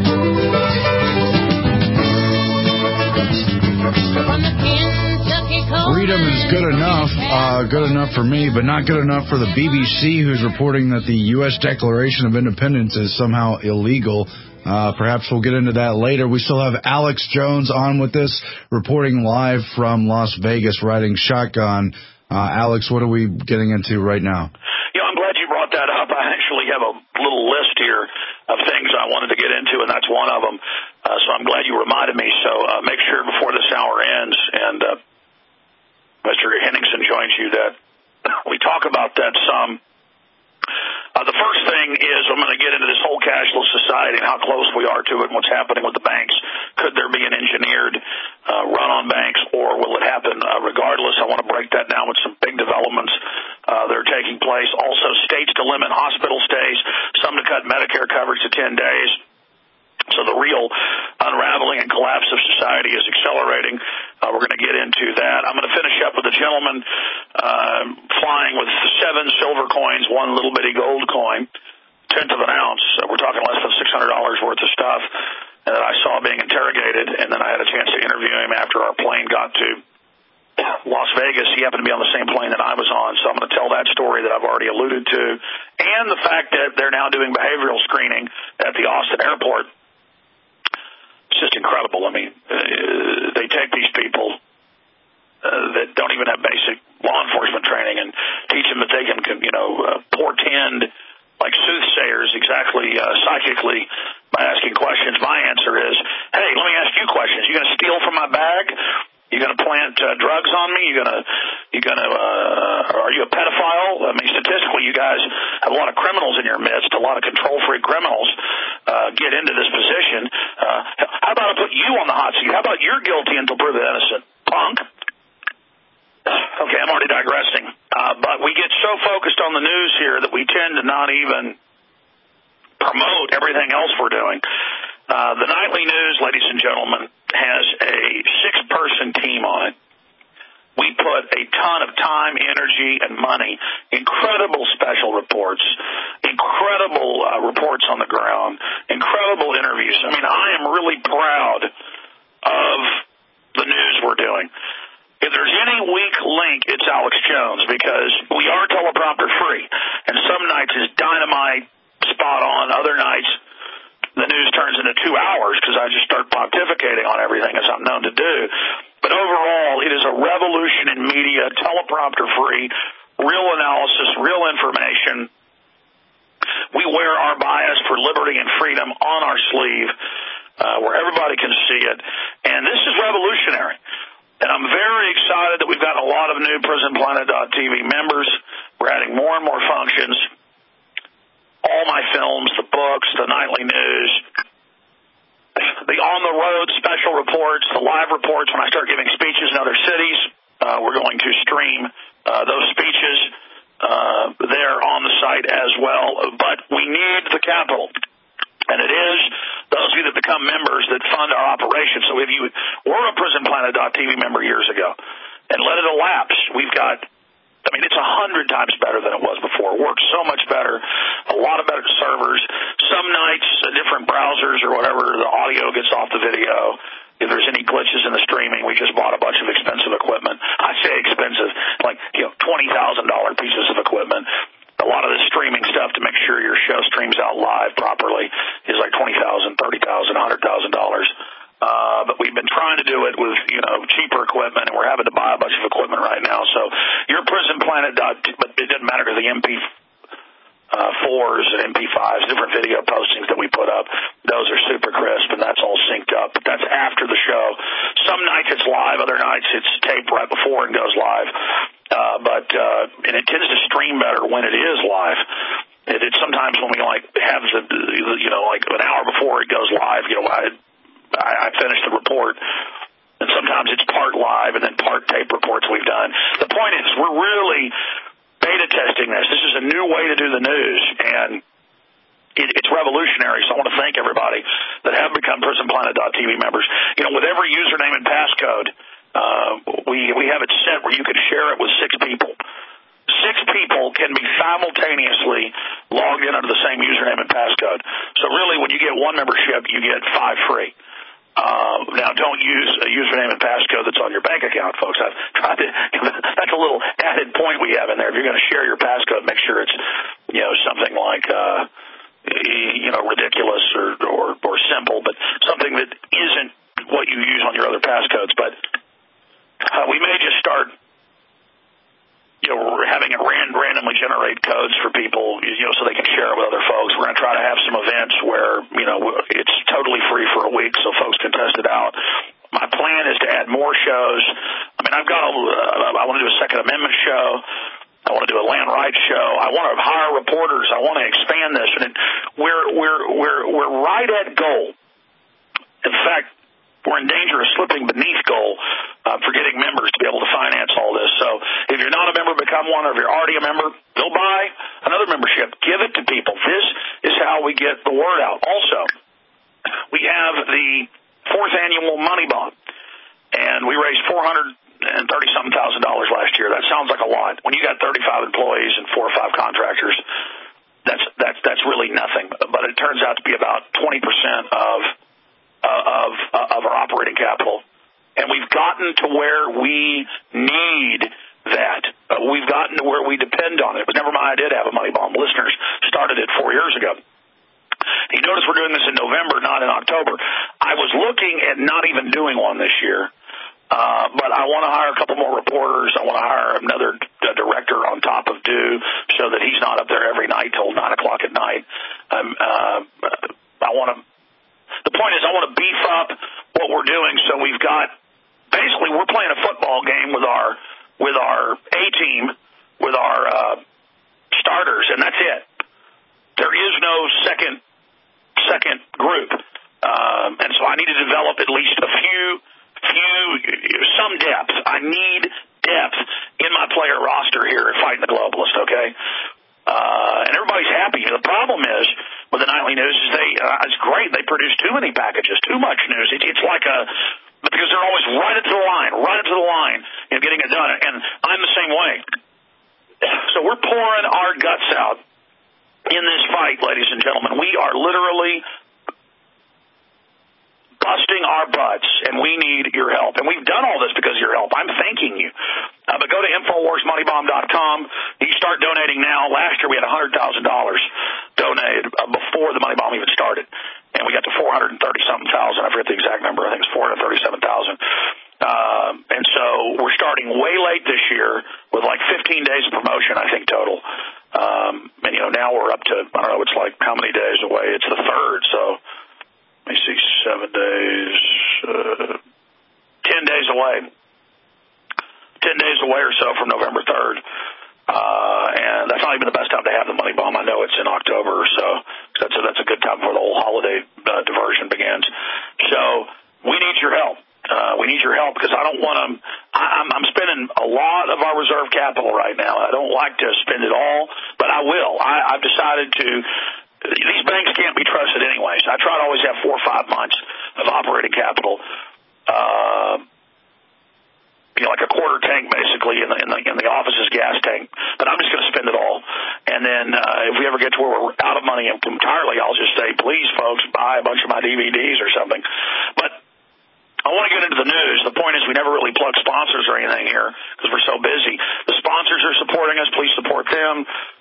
From the Kentucky cold. Freedom is good enough, uh, good enough for me, but not good enough for the B B C, who's reporting that the U S Declaration of Independence is somehow illegal. Uh, perhaps we'll get into that later. We still have Alex Jones on with this, reporting live from Las Vegas, riding shotgun. Uh, Alex, what are we getting into right now? Yeah, I'm glad you brought that up. I actually have a little list here of things I wanted to get into, and that's one of them. Uh, so I'm glad you reminded me. So uh, make sure before this hour ends, and uh, Mister Henningsen joins you, that we talk about that some. Uh, the first thing is I'm going to get into this whole cashless society and how close we are to it and what's happening with the banks. Could there be an engineered uh, run on banks, or will it happen uh, regardless? I want to break that down with some big developments uh, that are taking place. Also, states to limit hospital stays, some to cut Medicare coverage to ten days. So the real unraveling and collapse of society is accelerating. Uh, we're going to get into that. I'm going to finish up with a gentleman uh, flying with seven silver coins, one little bitty gold coin, tenth of an ounce. Uh, we're talking less than six hundred dollars worth of stuff that I saw being interrogated, and then I had a chance to interview him after our plane got to Las Vegas. He happened to be on the same plane that I was on, so I'm going to tell that story that I've already alluded to, and the fact that they're now doing behavioral screening at the Austin airport. It's just incredible. I mean, uh, they take these people uh, that don't even have basic law enforcement training and teach them that they can, you know, uh, portend like soothsayers exactly uh, psychically by asking questions. My answer is, hey, let me ask you questions. You going to steal from my bag? You going to plant uh, drugs on me? You going to, you going to, uh, are you a pedophile? I mean, statistically, you guys have a lot of criminals in your midst, a lot of control freak criminals uh, get into this position. Uh, how about I put you on the hot seat? How about you're guilty until proven innocent, punk? Okay, I'm already digressing. Uh, but we get so focused on the news here that we tend to not even promote everything else we're doing. Uh, the Nightly News, ladies and gentlemen, has a six-person team on it. We put a ton of time, energy, and money, incredible special reports, incredible uh, reports on the ground, incredible interviews. I mean, I am really proud of the news we're doing. If there's any weak link, it's Alex Jones, because we are teleprompter free, and some nights it's dynamite, spot on. Other nights the news turns into two hours because I just start pontificating on everything as I'm known to do. But overall, it is a revolution in media, teleprompter free, real analysis, real information. We wear our bias for liberty and freedom on our sleeve uh, where everybody can see it, and this is revolutionary. And I'm very excited that we've got a lot of new Prison Planet dot T V members. We're adding more and more functions. All my films, the books, the nightly news, the on-the-road special reports, the live reports when I start giving speeches in other cities. Uh, we're going to stream uh, those speeches uh, there on the site as well. But we need the capital. And it is those of you that become members that fund our operation. So if you were a Prison Planet dot T V member years ago and let it elapse, we've got, I mean, it's a hundred times better than it was before. It works so much better, a lot of better servers. Some nights, uh, different browsers or whatever, the audio gets off the video. If there's any glitches in the streaming, we just bought a bunch of expensive equipment. I say expensive, like, you know, twenty thousand dollars pieces of equipment. A lot of the streaming stuff to make sure your show streams out live properly is like twenty thousand dollars, thirty thousand dollars, one hundred thousand dollars. Uh, but we've been trying to do it with, you know, cheaper equipment, and we're having to buy a bunch of equipment right now. So your Prison Planet, but it doesn't matter because the M P fours and M P fives, different video postings that we put up, those are super crisp, and that's all synced up. But that's after the show. Some nights it's live, other nights it's taped right before it goes live. Uh, but, uh, and it tends to stream better when it is live. It, it's sometimes when we like have the, you know, like an hour before it goes live, you know, I, I, I finish the report, and sometimes it's part live and then part tape reports we've done. The point is, we're really beta testing this. This is a new way to do the news, and it, it's revolutionary. So I want to thank everybody that have become Prison Planet dot T V members. You know, with every username and passcode, uh, we we have it set where you can share it with six people. Six people can be simultaneously logged in under the same username and passcode. So really, when you get one membership, you get five free. Uh, now, don't use a username and passcode that's on your bank account, folks. I've tried to, that's a little added point we have in there. If you're going to share your passcode, make sure it's, you know, something like, uh, you know, ridiculous or, or, or simple, but something that isn't what you use on your other passcodes. But uh, we may just start, you know, we're having it ran, randomly generate codes for people, you know, so they can share it with other folks. We're going to try to have some events where, you know, it's totally free for a week so folks can test it out. My plan is to add more shows. I mean, I've got a, uh, I want to do a Second Amendment show. I want to do a land rights show. I want to hire reporters. I want to expand this. And we're, we're, we're, we're right at goal. In fact, we're in danger of slipping beneath goal uh, for getting members to be able to finance all this. So if you're not a member, become one. Or if you're already a member, go buy another membership. Give it to people. This is how we get the word out. Also, we have the fourth annual Money Bond, and we raised four hundred thirty something thousand dollars last year. That sounds like a lot. When you got thirty-five employees and four or five contractors, that's that's that's really nothing. But it turns out to be about twenty percent of Uh, of uh, of our operating capital, and we've got gotten to where we need that. Uh, we've gotten to where we depend on it. It was never my idea to have a Money Bomb. Listeners started it four years ago. You notice we're doing this in November, not in October. I was looking at not even doing one this year. Uh, but I want to hire a couple more reporters. I want to hire another uh, director on top of Dew so that he's not up there every night till nine o'clock at night. Um, uh, I want to, the point is I want to beef up what we're doing so we've got, basically we're playing a football game with our, with our A-team, with our uh, starters, and that's it. There is no second, second group. Um, and so I need to develop at least a few few, some depth. I need depth in my player roster here at Fighting the Globalist, okay? Uh, and everybody's happy. The problem is with the nightly news is they, uh, it's great. They produce too many packages, too much news. It, it's like a, because they're always right into the line, right into the line, you know, getting it done. And I'm the same way. So we're pouring our guts out in this fight, ladies and gentlemen. We are literally busting our butts, and we need your help. And we've done all this because of your help. I'm thanking you. Uh, but go to Infowars Money Bomb dot com. You start donating now. Last year we had one hundred thousand dollars donated uh, before the Money Bomb even started. And we got to four hundred thirty something thousand. I forget the exact number. I think it's four hundred thirty-seven thousand. Um, and so we're starting way late this year with like fifteen days of promotion, I think, total. Um, and, you know, now we're up to, I don't know, it's like how many days away? It's the third, so let me see, seven days, uh, ten days away. Ten days away or so from November third. Uh, and that's not even the best time to have the Money Bomb. I know it's in October or so. That's a, that's a good time before the whole holiday uh, diversion begins. So we need your help. Uh, we need your help because I don't want to, I'm, I'm spending a lot of our reserve capital right now. I don't like to spend it all, but I will. I, I've decided to, these banks can't be trusted anyways. I try to always have four or five months of operating capital. Uh, You know, like a quarter tank, basically, in the in the, in the office's gas tank. But I'm just going to spend it all. And then uh, if we ever get to where we're out of money entirely, I'll just say, please, folks, buy a bunch of my D V Ds or something. But I want to get into the news. The point is we never really plug sponsors or anything here because we're so busy. The sponsors are supporting us. Please support them.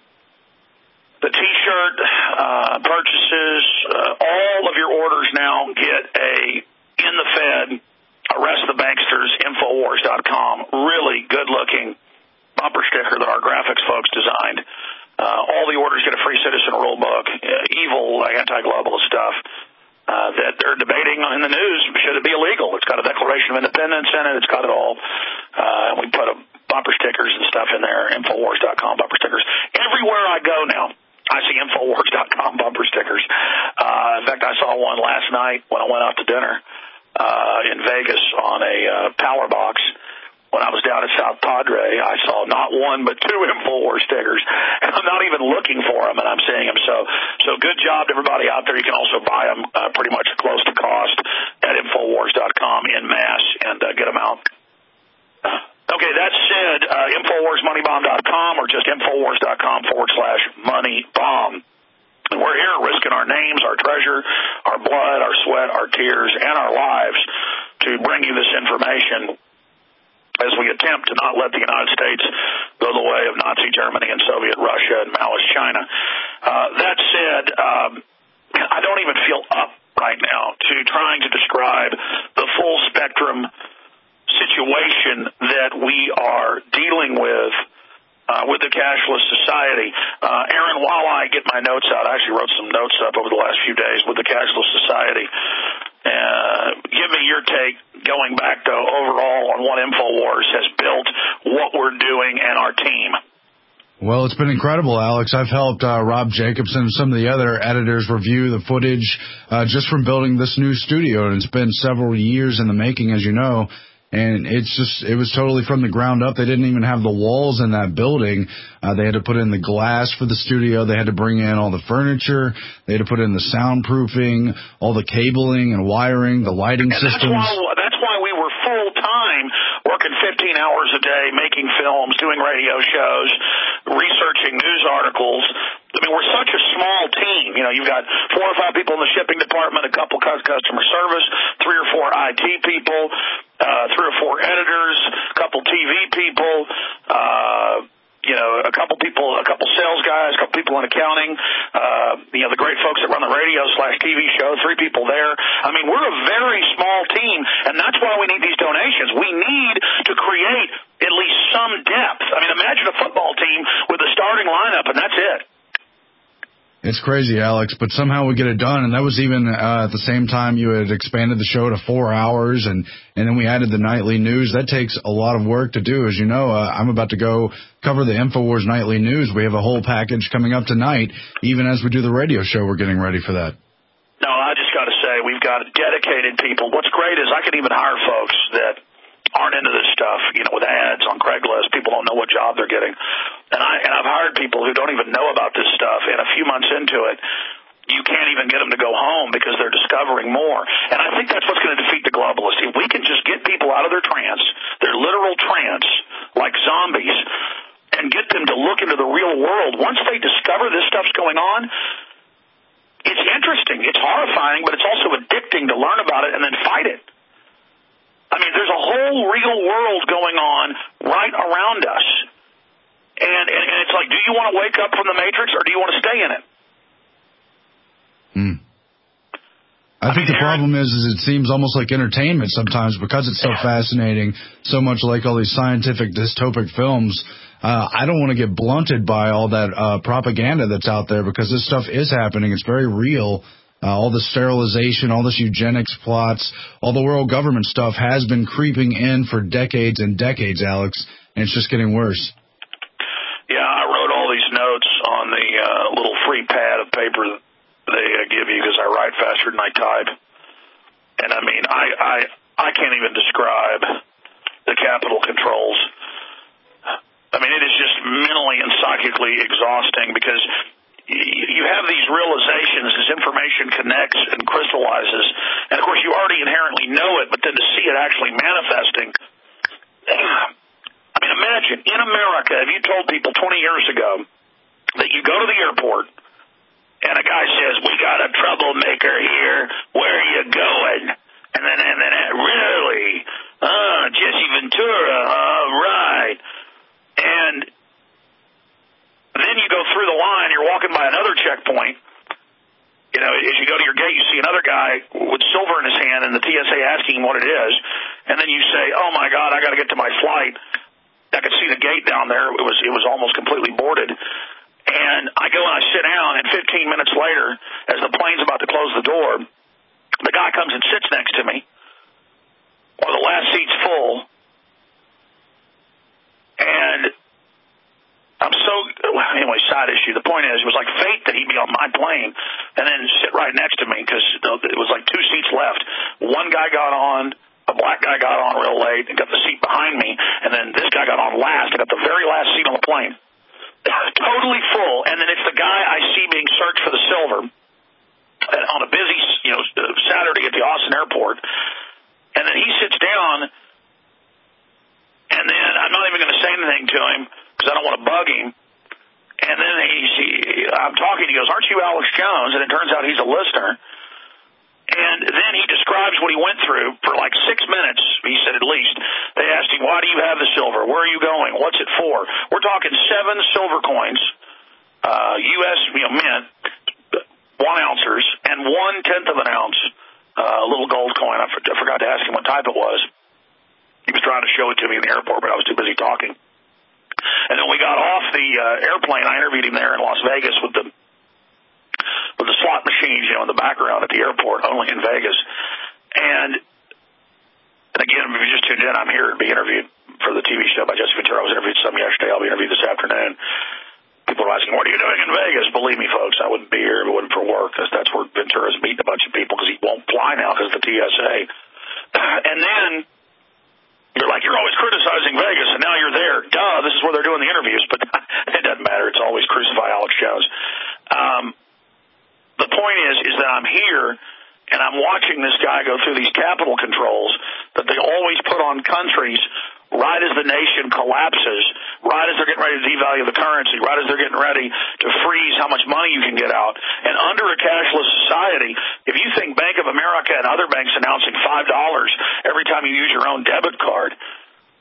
The T-shirt uh, purchases, uh, all of your orders now get a In the Fed Arrest the Banksters, Infowars dot com. Really good-looking bumper sticker that our graphics folks designed. Uh, all the orders get a free citizen rule book, uh, evil anti-globalist stuff uh, that they're debating in the news. Should it be illegal? It's got a Declaration of Independence in it. It's got it all. Uh, and we put a bumper stickers and stuff in there, Infowars dot com bumper stickers. Everywhere I go now, I see Infowars dot com bumper stickers. Uh, in fact, I saw one last night when I went out to dinner. Uh, in Vegas on a uh, power box. When I was down at South Padre, I saw not one but two Infowars stickers, and I'm not even looking for them, and I'm seeing them. So, so good job to everybody out there. You can also buy them uh, pretty much close to cost at Infowars dot com in mass and uh, get them out. Okay, that said, uh, Infowars Money Bomb dot com or just Infowars dot com forward slash Money Bomb. And we're here risking our names, our treasure, our blood, our sweat, our tears, and our lives to bring you this information as we attempt to not let the United States go the way of Nazi Germany and Soviet Russia and Maoist China. Uh, that said, um, I don't even feel up right now to trying to describe the full spectrum situation that we are dealing with Uh, with the cashless society. Uh, Aaron, while I get my notes out, I actually wrote some notes up over the last few days with the cashless society. Uh, give me your take, going back, though, overall on what Infowars has built, what we're doing, and our team. Well, it's been incredible, Alex. I've helped uh, Rob Jacobson and some of the other editors review the footage uh, just from building this new studio, and it's been several years in the making, as you know. And it's just, it was totally from the ground up. They didn't even have the walls in that building. Uh, they had to put in the glass for the studio. They had to bring in all the furniture. They had to put in the soundproofing, all the cabling and wiring, the lighting and systems. That's why, that's why we were full-time, working fifteen hours a day, making films, doing radio shows, researching news articles. I mean, we're such a small team. You know, you've got four or five people in the shipping department, a couple customer service, three or four I T people, uh, three or four V people, uh, you know, a couple people, a couple sales guys, a couple people in accounting, uh, you know, the great folks that run the radio slash T V show, three people there. I mean, we're a very small team, and that's why we need these donations. We need to create at least some depth. I mean, imagine a football team with a starting lineup, and that's it. It's crazy, Alex, but somehow we get it done. And that was even uh, at the same time you had expanded the show to four hours, and, and then we added the nightly news. That takes a lot of work to do. As you know, uh, I'm about to go cover the InfoWars nightly news. We have a whole package coming up tonight. Even as we do the radio show, we're getting ready for that. No, I just got to say, we've got dedicated people. What's great is I can even hire folks that aren't into this stuff, you know, with ads on Craigslist. People don't know what job they're getting. And, I, and I've hired people who don't even know about this stuff, and a few months into it, you can't even get them to go home because they're discovering more. And I think that's what's going to defeat the globalists. If we can just get people out of their trance, their literal trance, like zombies, and get them to look into the real world, once they discover this stuff's going on, it's interesting. It's horrifying, but it's also addicting to learn about it and then fight it. I mean, there's a whole real world going on right around us. And, and, and it's like, do you want to wake up from the Matrix or do you want to stay in it? Hmm. I, I think mean, the problem is, is it seems almost like entertainment sometimes because it's so yeah. fascinating, so much like all these scientific dystopic films. Uh, I don't want to get blunted by all that uh, propaganda that's out there because this stuff is happening. It's very real. Uh, all the sterilization, all this eugenics plots, all the world government stuff has been creeping in for decades and decades, Alex, and it's just getting worse. Yeah, I wrote all these notes on the uh, little free pad of paper they uh, give you because I write faster than I type. And, I mean, I, I, I can't even describe the Capitol controls. I mean, it is just mentally and psychically exhausting because you have these realizations as information connects and crystallizes. And, of course, you already inherently know it, but then to see it actually manifesting. I mean, imagine, in America, if you told people twenty years ago that you go to the airport and a guy says, we got a troublemaker here, where are you going? And then, and then really? Oh, Jesse Ventura, all right. And then you go through the line, you're walking by another checkpoint. You know, as you go to your gate, you see another guy with silver in his hand and the T S A asking him what it is. And then you say, oh, my God, I got to get to my flight. I could see the gate down there. It was it was almost completely boarded. And I go and I sit down, and fifteen minutes later, as the plane's about to close the door, the guy comes and sits next to me, or the last seat's full. And I'm so, well, anyway, side issue. The point is, it was like fate that he'd be on my plane and then sit right next to me because it was like two seats left. One guy got on. A black guy got on real late and got the seat behind me, and then this guy got on last and got the very last seat on the plane. Totally full, and then it's the guy I see being searched for the silver on a busy, you know, Saturday at the Austin airport, and then he sits down, and then I'm not even going to say anything to him because I don't want to bug him, and then he's, he, I'm talking, he goes, aren't you Alex Jones? And it turns out he's a listener. And then he describes what he went through for like six minutes, he said at least. They asked him, why do you have the silver? Where are you going? What's it for? We're talking seven silver coins, uh, U S you know, mint, one ouncers, and one-tenth of an ounce, uh, little gold coin. I, for, I forgot to ask him what type it was. He was trying to show it to me in the airport, but I was too busy talking. And then we got off the uh, airplane. I interviewed him there in Las Vegas with the with the slot machines, you know, in the background at the airport, only in Vegas. And, and again, if you just tuned in, I'm here to be interviewed for the T V show by Jesse Ventura. I was interviewed some yesterday. I'll be interviewed this afternoon. People are asking, what are you doing in Vegas? Believe me, folks, I wouldn't be here if it wasn't for work, because that's where Ventura's meeting a bunch of people, because he won't fly now because of the T S A. And then you're like, you're always criticizing Vegas, and now you're there. Duh, this is where they're doing the interviews. But it doesn't matter. It's always crucify Alex Jones. Um, The point is, is that I'm here, and I'm watching this guy go through these capital controls that they always put on countries right as the nation collapses, right as they're getting ready to devalue the currency, right as they're getting ready to freeze how much money you can get out. And under a cashless society, if you think Bank of America and other banks announcing five dollars every time you use your own debit card, not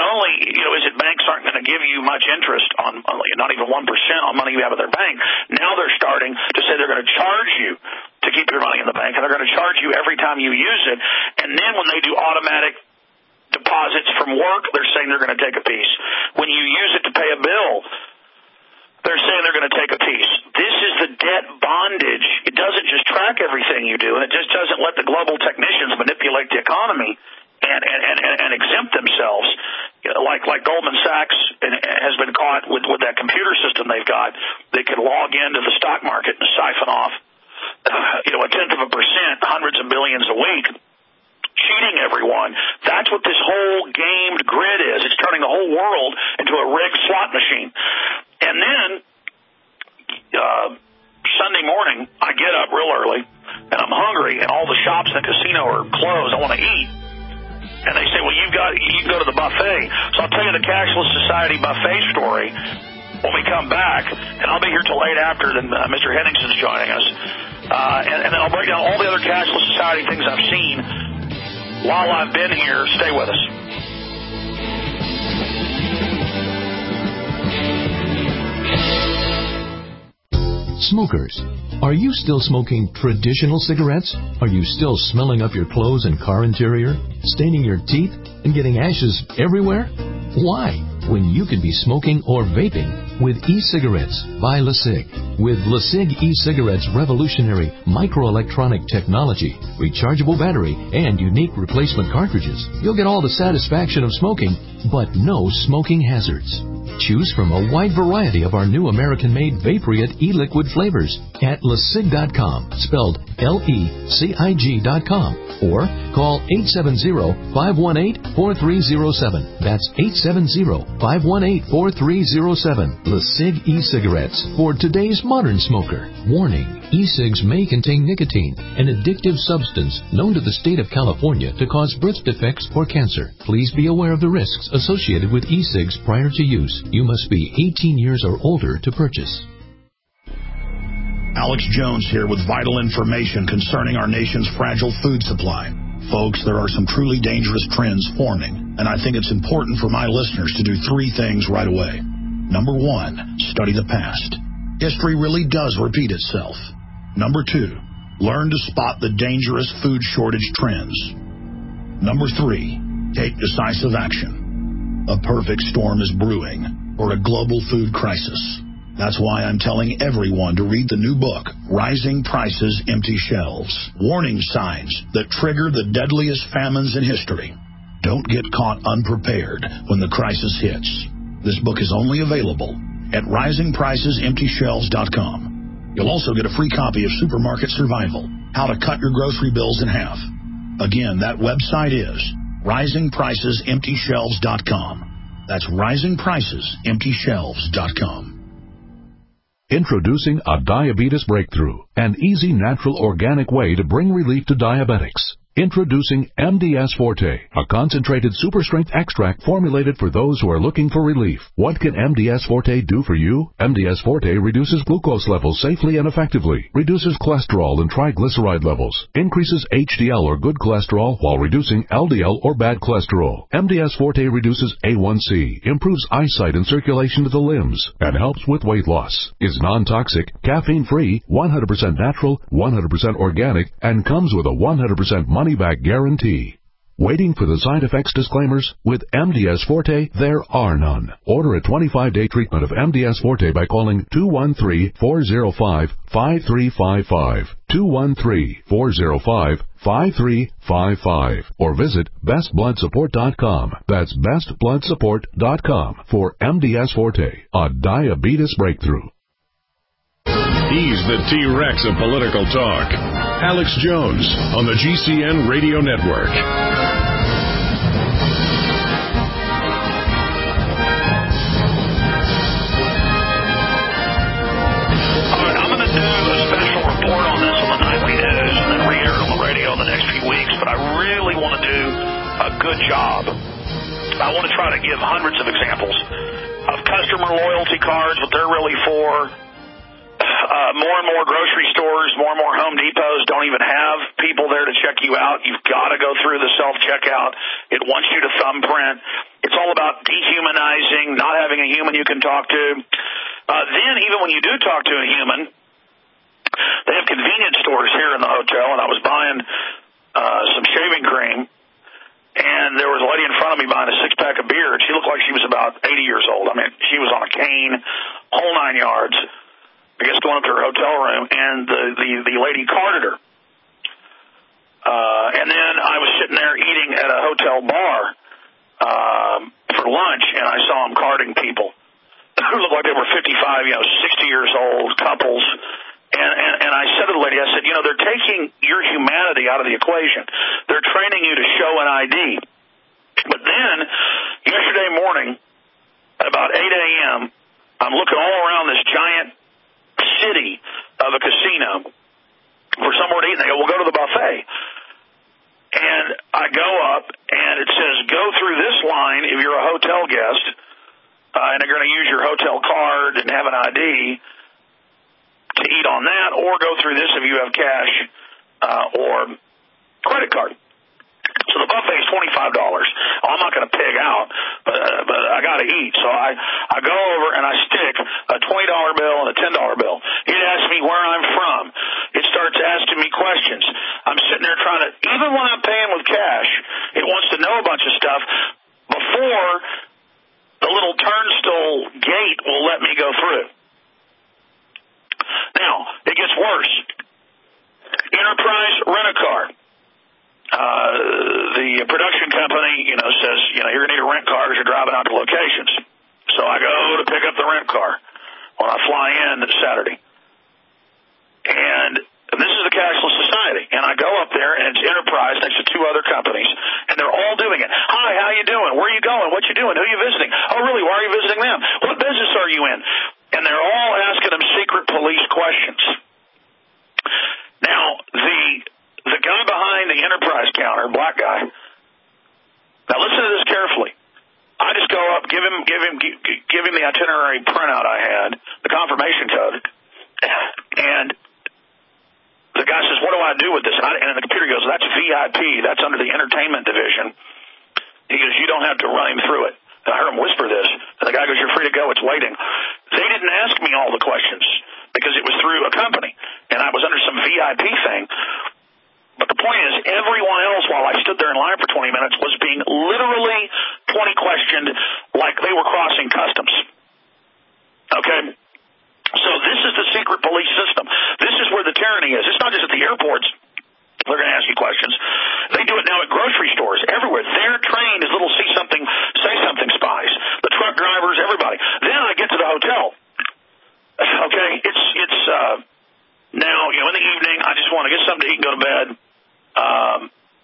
only, you know, is it banks aren't going to give you much interest on, not even one percent on money you have at their bank. Now they're starting to say they're going to charge you to keep your money in the bank, and they're going to charge you every time you use it. And then when they do automatic deposits from work, they're saying they're going to take a piece. When you use it to pay a bill, they're saying they're going to take a piece. This is the debt bondage. It doesn't just track everything you do, and it just doesn't let the global technicians manipulate the economy and, and, and, and exempt themselves. You know, like like Goldman Sachs has been caught with, with that computer system they've got. They can log into the stock market and siphon off, uh, you know, a tenth of a percent, hundreds of billions a week, cheating everyone. That's what this whole gamed grid is. It's turning the whole world into a rigged slot machine. And then uh, Sunday morning, I get up real early, and I'm hungry, and all the shops in the casino are closed. I want to eat. And they say, well, you've got, you can go to the buffet. So I'll tell you the Cashless Society buffet story when we come back, and I'll be here till late after, then uh, Mister Henningsen's joining us. Uh, and, and then I'll break down all the other Cashless Society things I've seen while I've been here. Stay with us. Smokers, are you still smoking traditional cigarettes? Are you still smelling up your clothes and car interior, staining your teeth, and getting ashes everywhere? Why, when you could be smoking or vaping with e-cigarettes by LeSig? With LeSig e-cigarettes' revolutionary microelectronic technology, rechargeable battery, and unique replacement cartridges, you'll get all the satisfaction of smoking, but no smoking hazards. Choose from a wide variety of our new American-made Vaporite e-liquid flavors at lesig dot com, spelled L E C I G dot com, or call eight seven zero, five one eight, four three zero seven. That's eight seven zero, five one eight, four three zero seven. LeSig e-cigarettes for today's modern smoker. Warning, e-cigs may contain nicotine, an addictive substance known to the state of California to cause birth defects or cancer. Please be aware of the risks associated with e-cigs prior to use. You must be eighteen years or older to purchase. Alex Jones here with vital information concerning our nation's fragile food supply. Folks, there are some truly dangerous trends forming, and I think it's important for my listeners to do three things right away. Number one, study the past. History really does repeat itself. Number two, learn to spot the dangerous food shortage trends. Number three, take decisive action. A perfect storm is brewing for a global food crisis. That's why I'm telling everyone to read the new book, Rising Prices, Empty Shelves. Warning signs that trigger the deadliest famines in history. Don't get caught unprepared when the crisis hits. This book is only available at rising prices empty shelves dot com. You'll also get a free copy of Supermarket Survival, How to Cut Your Grocery Bills in Half. Again, that website is rising prices empty shelves dot com. That's rising prices empty shelves dot com. Introducing a diabetes breakthrough, an easy, natural, organic way to bring relief to diabetics. Introducing M D S Forte, a concentrated super-strength extract formulated for those who are looking for relief. What can M D S Forte do for you? M D S Forte reduces glucose levels safely and effectively, reduces cholesterol and triglyceride levels, increases H D L or good cholesterol while reducing L D L or bad cholesterol. M D S Forte reduces A one C, improves eyesight and circulation to the limbs, and helps with weight loss. Is non-toxic, caffeine-free, one hundred percent natural, one hundred percent organic, and comes with a one hundred percent money-back guarantee. Waiting for the side effects disclaimers? With M D S Forte, there are none. Order a twenty-five day treatment of M D S Forte by calling two one three, four zero five, five three five five, two one three, four zero five, five three five five, or visit best blood support dot com. That's best blood support dot com for M D S Forte, a diabetes breakthrough. He's the T-Rex of political talk. Alex Jones on the G C N Radio Network. All right, I'm going to do a special report on this on the nightly news and then re-air it on the radio in the next few weeks, but I really want to do a good job. I want to try to give hundreds of examples of customer loyalty cards, what they're really for, Uh, more and more grocery stores, more and more Home Depots don't even have people there to check you out. You've got to go through the self-checkout. It wants you to thumbprint. It's all about dehumanizing, not having a human you can talk to. Uh, then, even when you do talk to a human, they have convenience stores here in the hotel, and I was buying uh, some shaving cream, and there was a lady in front of me buying a six-pack of beer, and she looked like she was about eighty years old. I mean, she was on a cane, whole nine yards. I guess going up to her hotel room, and the, the, the lady carded her. Uh, and then I was sitting there eating at a hotel bar um, for lunch, and I saw them carding people who looked like they were fifty-five, you know, sixty years old, couples. And, and, and I said to the lady, I said, you know, they're taking your humanity out of the equation. They're training you to show an I D. But then, yesterday morning, at about eight a.m., I'm looking all around this giant city of a casino for somewhere to eat, and they go, well, go to the buffet. And I go up, and it says, go through this line if you're a hotel guest, uh, and they're going to use your hotel card and have an I D to eat on that, or go through this if you have cash uh, or credit card. So the buffet is twenty-five dollars. Oh, I'm not going to pig out, but, uh, but I got to eat. So I, I go over and I stick a twenty dollar bill and a ten dollar bill. It asks me where I'm from. It starts asking me questions. I'm sitting there trying to, even when I'm paying with cash, it wants to know a bunch of stuff before the little turnstile gate will let me go through. Now, it gets worse. Enterprise Rent-A-Car. Uh, the production company, you know, says, you know, you're going to need a rent car because you're driving out to locations. So I go to pick up the rent car when I fly in Saturday. And this is the cashless society. And I go up there, and it's Enterprise next to two other companies, and they're all doing it. Hi, how you doing? Where are you going? What you doing? Who are you visiting? Oh, really? Why are you visiting them? What business are you in? And they're all asking them secret police questions. Now, the the guy behind the Enterprise counter, black guy, now listen to this carefully. I just go up, give him give him give him the itinerary printout I had, the confirmation code, and the guy says, "What do I do with this?" And, I, and the computer goes, "That's V I P. That's under the entertainment division." He goes, "You don't have to run him through it." And I heard him whisper this, and the guy goes, "You're free to go. It's waiting." They didn't ask me all the questions because it was through a company, and I was under some V I P thing. But the point is, everyone else, while I stood there in line for twenty minutes, was being literally twenty questioned like they were crossing customs. Okay? So this is the secret police system. This is where the tyranny is. It's not just at the airports. They're going to ask you questions. They do it now at grocery stores, everywhere. They're trained as little see something, say something spies. The truck drivers, everybody. Then I get to the hotel. Okay? It's, it's, uh, now, you know, in the evening, I just want to get something to eat and go to bed. Um,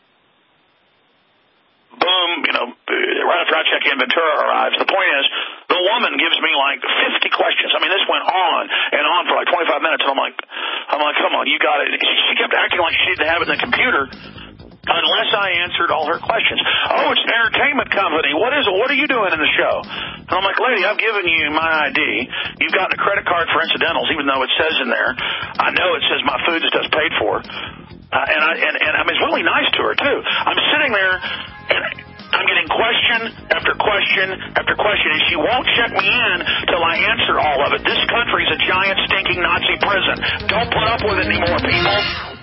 boom, you know, right after I check in, Ventura arrives. The point is, the woman gives me like fifty questions. I mean, this went on and on for like twenty-five minutes, and I'm like, I'm like, come on, you got it. She kept acting like she didn't have it in the computer unless I answered all her questions. Oh, it's an entertainment company. What is it? What are you doing in the show? And I'm like, lady, I've given you my I D. You've gotten a credit card for incidentals, even though it says in there. I know it says my food stuff's paid for. Uh, and, I, and, and I mean, it's really nice to her, too. I'm sitting there, and I'm getting question after question after question, and she won't check me in till I answer all of it. This country's a giant, stinking Nazi prison. Don't put up with it anymore, people.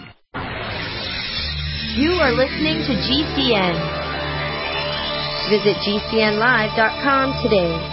You are listening to G C N. Visit G C N live dot com today.